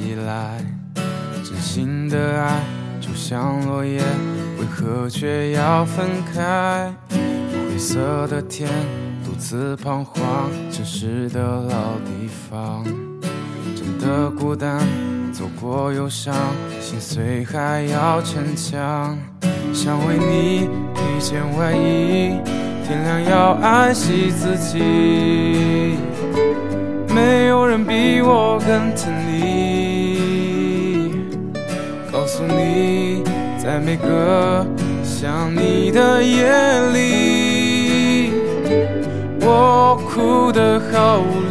起来。真心的爱就像落叶，为何却要分开？灰色的天，独自彷徨，城市的老地方。真的孤单，走过忧伤，心碎还要逞强。想为你披件外衣，天亮要爱惜自己。没有人比我更疼你，告诉你，在每个想你的夜里，我哭得好无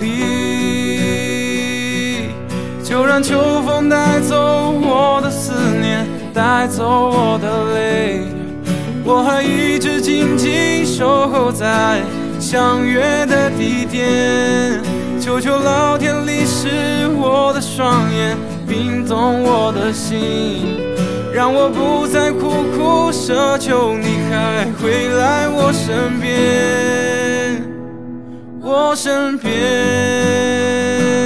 力。就让秋风带走我的思念，带走我的泪，我还一直紧紧守候在相约的地点。求求老天淋湿我的双眼，冰冻我的心，让我不再苦苦奢求你还回来我身边，我身边。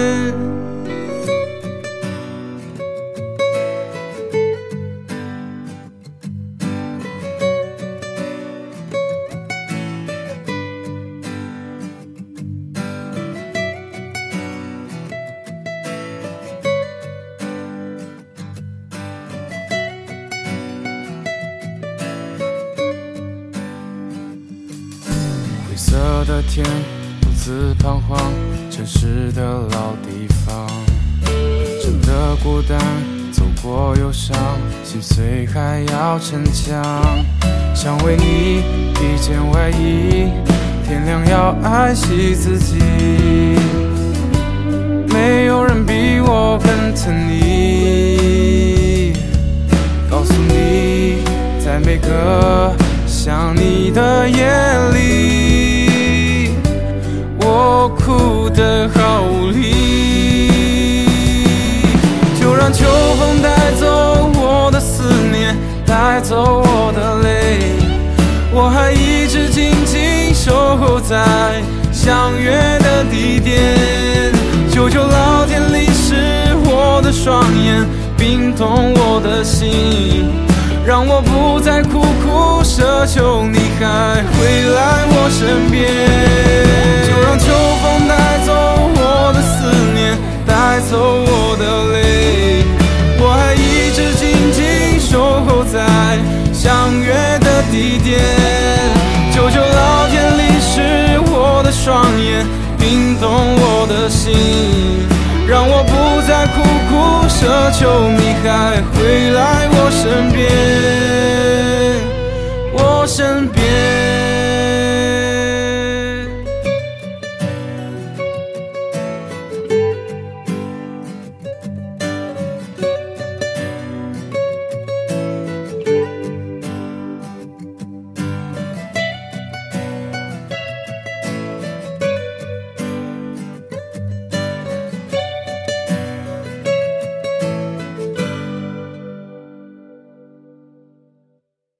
灰色的天，独自彷徨，城市的老地方。真的孤单，走过忧伤，心碎还要逞强。想为你披件外衣，天亮要爱惜自己。没有人比我更疼你，告诉你，在每个想你的夜里，我哭得好无力。就让秋风带走我的思念，带走我的泪，我还一直紧紧守候在相约的地点。求求老天淋湿我的双眼，冰冻我的心，让我不再苦苦奢求你还回来我身边。就让秋风带走我的思念，带走我的泪，我还一直紧紧守候在相约的地点。求求老天淋湿我的双眼，冰冻我的心，让我不再苦苦奢求你还回来我身边，我身边。